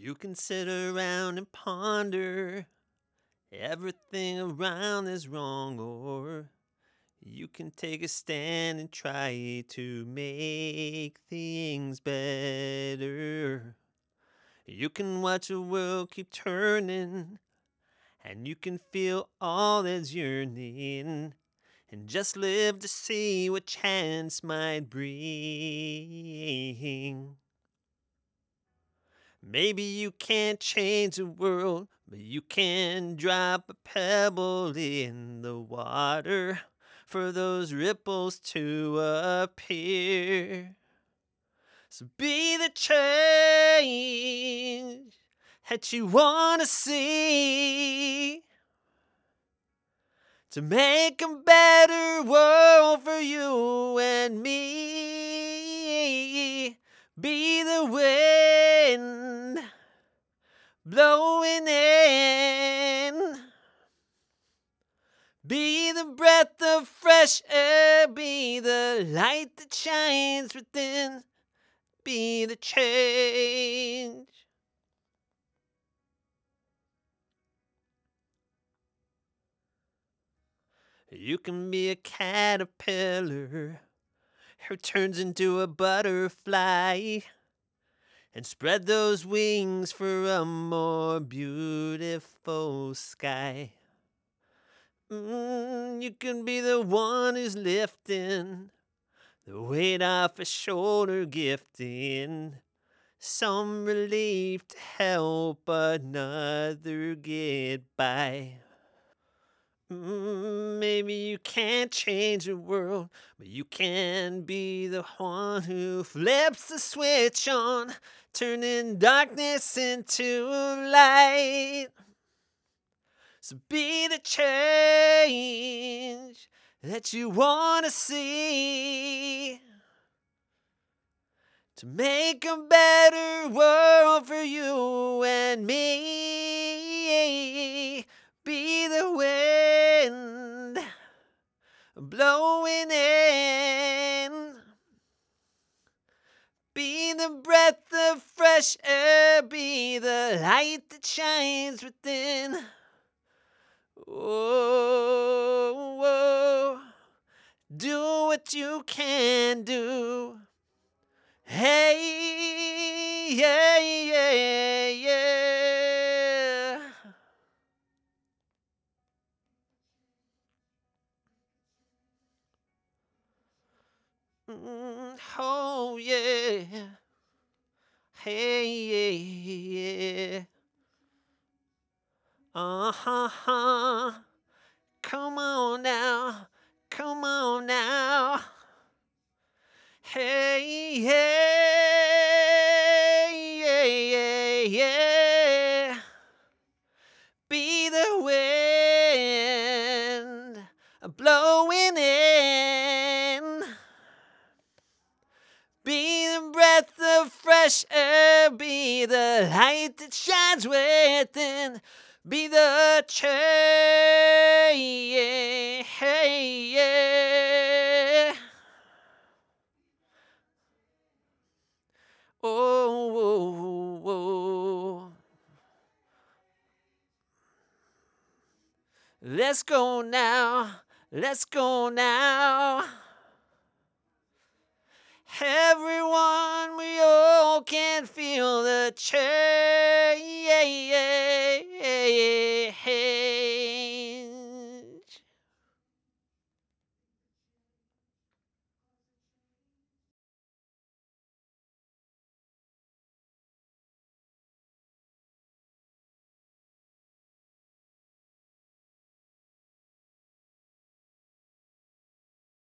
You can sit around and ponder everything around is wrong, or you can take a stand and try to make things better. You can watch the world keep turning, and you can feel all that's yearning, and just live to see what chance might bring. Maybe you can't change the world, but you can drop a pebble in the water for those ripples to appear. So be the change that you want to see, to make a better world for you and me. Be the wind blowing in, be the breath of fresh air, be the light that shines within, be the change. You can be a caterpillar who turns into a butterfly and spread those wings for a more beautiful sky. You can be the one who's lifting the weight off a shoulder, gifting some relief to help another get by. Maybe you can't change the world, but you can be the one who flips the switch on, turning darkness into light. So be the change that you want to see, to make a better world for you and me. Be the wind blowing in, be the breath of fresh air, be the light that shines within. Oh, oh, do what you can do. Hey, yeah, yeah, yeah. Oh, yeah. Hey, yeah, yeah. Uh-huh. Come on now. Come on now. Hey, hey, yeah, yeah, yeah. Be the wind blowing in, be the breath of fresh air, be the light that shines within, be the change. Hey, yeah. Oh, oh, oh. Let's go now. Let's go now. Everyone, we all can feel the change.